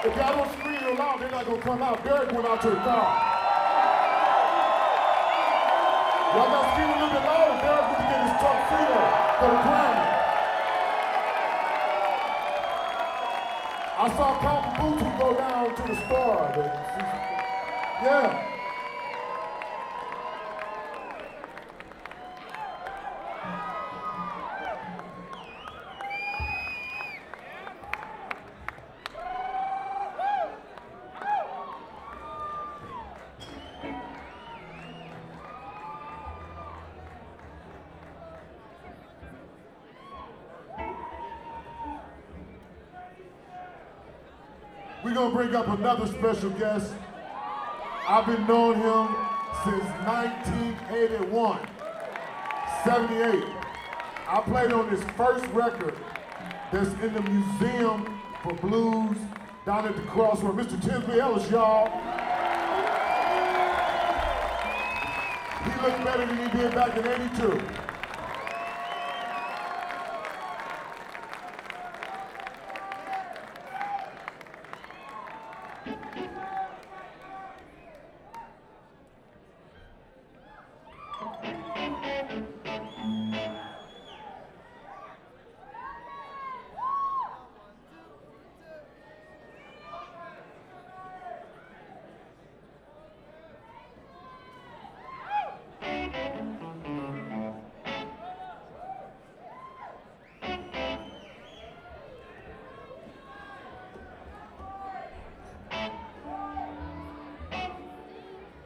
If y'all don't scream real loud, they're not gonna come out. Derek went out to the car. Y'all gotta scream a little bit louder. Derek went to get his tuxedo for the Grammy. I saw Papa Boots go down to the store. Yeah. We're gonna bring up another special guest. I've been knowing him since 1981, 78. I played on his first record that's in the Museum for Blues down at the Crossroad. Mr. Tinsley Ellis, y'all. He looked better than he did back in '82.